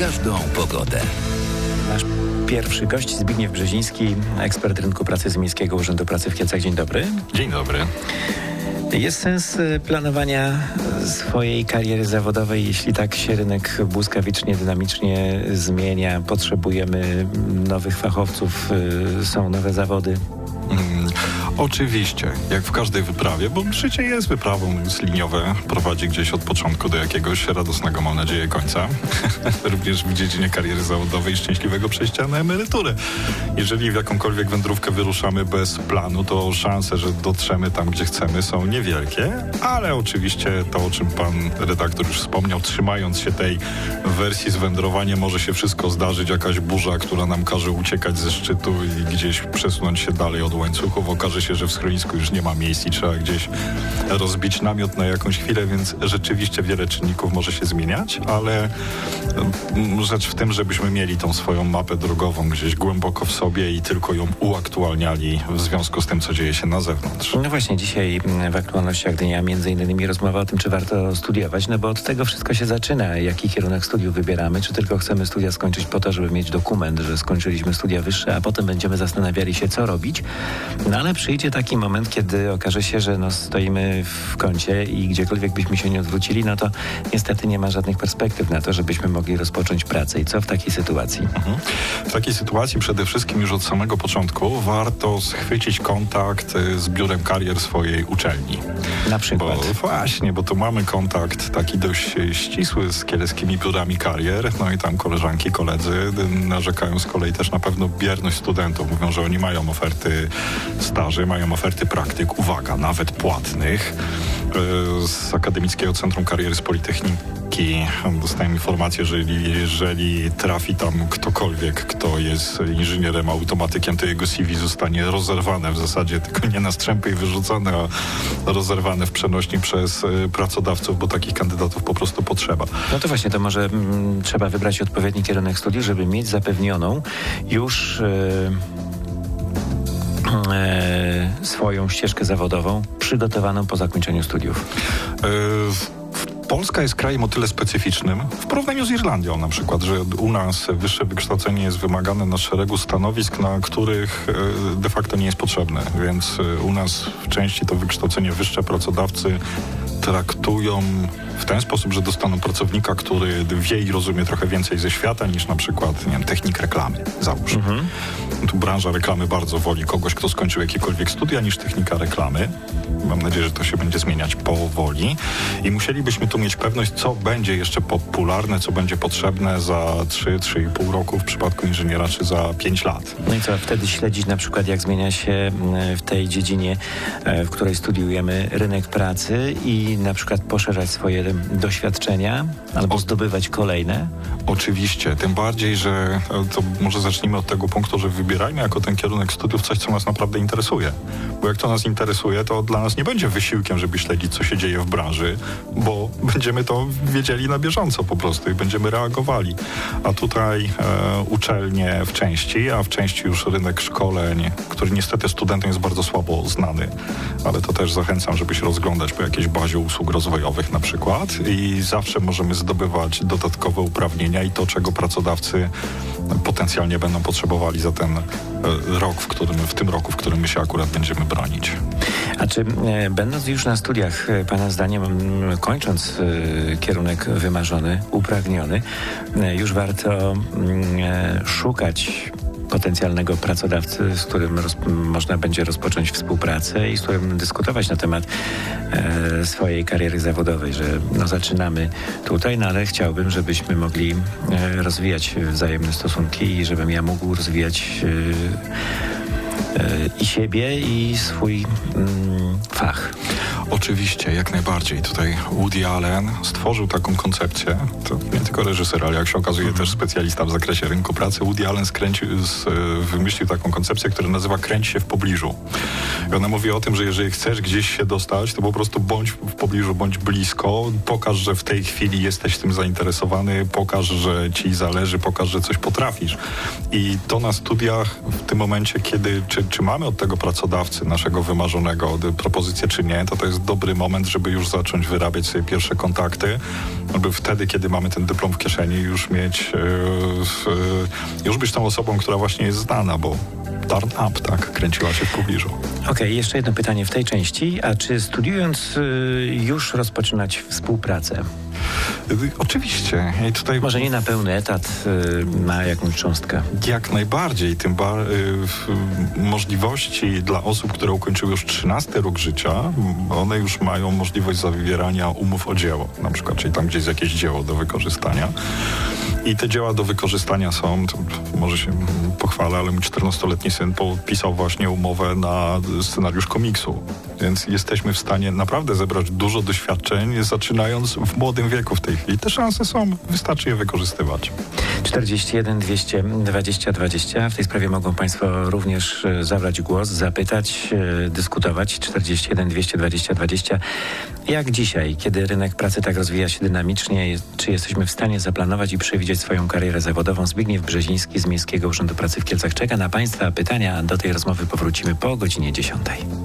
każdą pogodę. Nasz pierwszy gość, Zbigniew Brzeziński, ekspert rynku pracy z Miejskiego Urzędu Pracy w Kielcach. Dzień dobry. Dzień dobry. Jest sens planowania swojej kariery zawodowej, jeśli tak się rynek błyskawicznie, dynamicznie zmienia, potrzebujemy nowych fachowców, są nowe zawody? Oczywiście, jak w każdej wyprawie, bo życie jest wyprawą, jest liniowe, prowadzi gdzieś od początku do jakiegoś radosnego, mam nadzieję, końca. Również w dziedzinie kariery zawodowej i szczęśliwego przejścia na emeryturę. Jeżeli w jakąkolwiek wędrówkę wyruszamy bez planu, to szanse, że dotrzemy tam, gdzie chcemy, są niewielkie, ale oczywiście to, o czym pan redaktor już wspomniał, trzymając się tej wersji z wędrowaniem, może się wszystko zdarzyć, jakaś burza, która nam każe uciekać ze szczytu i gdzieś przesunąć się dalej od łańcuchów. Okaże się, że w schronisku już nie ma miejsc i trzeba gdzieś rozbić namiot na jakąś chwilę, więc rzeczywiście wiele czynników może się zmieniać, ale rzecz w tym, żebyśmy mieli tą swoją mapę drogową gdzieś głęboko w sobie i tylko ją uaktualniali w związku z tym, co dzieje się na zewnątrz. No właśnie, dzisiaj w aktualnościach dnia między innymi rozmowa o tym, czy warto studiować, no bo od tego wszystko się zaczyna. Jaki kierunek studiów wybieramy? Czy tylko chcemy studia skończyć po to, żeby mieć dokument, że skończyliśmy studia wyższe, a potem będziemy zastanawiali się, co robić? No ale przyjdzie taki moment, kiedy okaże się, że stoimy w kącie i gdziekolwiek byśmy się nie odwrócili, no to niestety nie ma żadnych perspektyw na to, żebyśmy mogli rozpocząć pracę. I co w takiej sytuacji? W takiej sytuacji przede wszystkim już od samego początku warto schwycić kontakt z biurem karier swojej uczelni. Na przykład? Bo tu mamy kontakt taki dość ścisły z kieleckimi biurami karier, no i tam koleżanki, koledzy narzekają z kolei też na pewną bierność studentów. Mówią, że oni mają oferty staży, mają oferty praktyk, uwaga, nawet płatnych. Z Akademickiego Centrum Kariery z Politechniki dostałem informację, że jeżeli trafi tam ktokolwiek, kto jest inżynierem, automatykiem, to jego CV zostanie rozerwane w zasadzie, tylko nie na strzępy i wyrzucone, a rozerwane w przenośni przez pracodawców, bo takich kandydatów po prostu potrzeba. No to właśnie, to może trzeba wybrać odpowiedni kierunek studiów, żeby mieć zapewnioną już swoją ścieżkę zawodową przygotowaną po zakończeniu studiów. Polska jest krajem o tyle specyficznym w porównaniu z Irlandią na przykład, że u nas wyższe wykształcenie jest wymagane na szeregu stanowisk, na których de facto nie jest potrzebne, więc u nas w części to wykształcenie wyższe pracodawcy traktują w ten sposób, że dostaną pracownika, który wie i rozumie trochę więcej ze świata niż na przykład, nie wiem, technik reklamy, załóżmy. Tu branża reklamy bardzo woli kogoś, kto skończył jakiekolwiek studia niż technika reklamy. Mam nadzieję, że to się będzie zmieniać powoli i musielibyśmy tu mieć pewność, co będzie jeszcze popularne, co będzie potrzebne za 3-3,5 roku w przypadku inżyniera, czy za 5 lat. No i co, wtedy śledzić na przykład, jak zmienia się w tej dziedzinie, w której studiujemy, rynek pracy i na przykład poszerzać swoje doświadczenia albo zdobywać kolejne? Oczywiście, tym bardziej, że to może zacznijmy od tego punktu, że wybierajmy jako ten kierunek studiów coś, co nas naprawdę interesuje. Bo jak to nas interesuje, to dla nas nie będzie wysiłkiem, żeby śledzić, co się dzieje w branży, bo będziemy to wiedzieli na bieżąco po prostu i będziemy reagowali. A tutaj uczelnie w części, a w części już rynek szkoleń, który niestety studentom jest bardzo słabo znany, ale to też zachęcam, żeby się rozglądać po jakiejś bazie usług rozwojowych na przykład i zawsze możemy zdobywać dodatkowe uprawnienia i to, czego pracodawcy potencjalnie będą potrzebowali za ten rok, w tym roku, w którym my się akurat będziemy bronić. A czy będąc już na studiach, pana zdaniem, kończąc kierunek wymarzony, upragniony, już warto szukać potencjalnego pracodawcy, z którym można będzie rozpocząć współpracę i z którym dyskutować na temat swojej kariery zawodowej, że zaczynamy tutaj, ale chciałbym, żebyśmy mogli rozwijać wzajemne stosunki i żebym ja mógł rozwijać i siebie, i swój fach. Oczywiście, jak najbardziej. Tutaj Woody Allen stworzył taką koncepcję, to nie tylko reżyser, ale jak się okazuje też specjalista w zakresie rynku pracy. Woody Allen wymyślił taką koncepcję, która nazywa kręć się w pobliżu. I ona mówi o tym, że jeżeli chcesz gdzieś się dostać, to po prostu bądź w pobliżu, bądź blisko, pokaż, że w tej chwili jesteś tym zainteresowany, pokaż, że ci zależy, pokaż, że coś potrafisz. I to na studiach w tym momencie, kiedy czy mamy od tego pracodawcy naszego wymarzonego propozycję, czy nie, to jest dobry moment, żeby już zacząć wyrabiać sobie pierwsze kontakty, aby wtedy, kiedy mamy ten dyplom w kieszeni, już mieć, już być tą osobą, która właśnie jest znana, bo turn up, tak, kręciła się w pobliżu. Okej, jeszcze jedno pytanie w tej części. A czy studiując już rozpoczynać współpracę? Oczywiście. I tutaj Może nie na pełny etat, na jakąś cząstkę. Jak najbardziej. Możliwości dla osób, które ukończyły już 13 rok życia, one już mają możliwość zawierania umów o dzieło. Na przykład, czyli tam gdzieś jest jakieś dzieło do wykorzystania. I te dzieła do wykorzystania są, może się pochwalę, ale mój 14-letni syn podpisał właśnie umowę na scenariusz komiksu. Więc jesteśmy w stanie naprawdę zebrać dużo doświadczeń, zaczynając w młodym wieku w tej chwili. Te szanse są, wystarczy je wykorzystywać. 41 220 20. W tej sprawie mogą Państwo również zabrać głos, zapytać, dyskutować. 41 220 20. Jak dzisiaj, kiedy rynek pracy tak rozwija się dynamicznie, czy jesteśmy w stanie zaplanować i przewidzieć swoją karierę zawodową? Zbigniew Brzeziński z Miejskiego Urzędu Pracy w Kielcach czeka na Państwa pytania. Do tej rozmowy powrócimy po godzinie 10.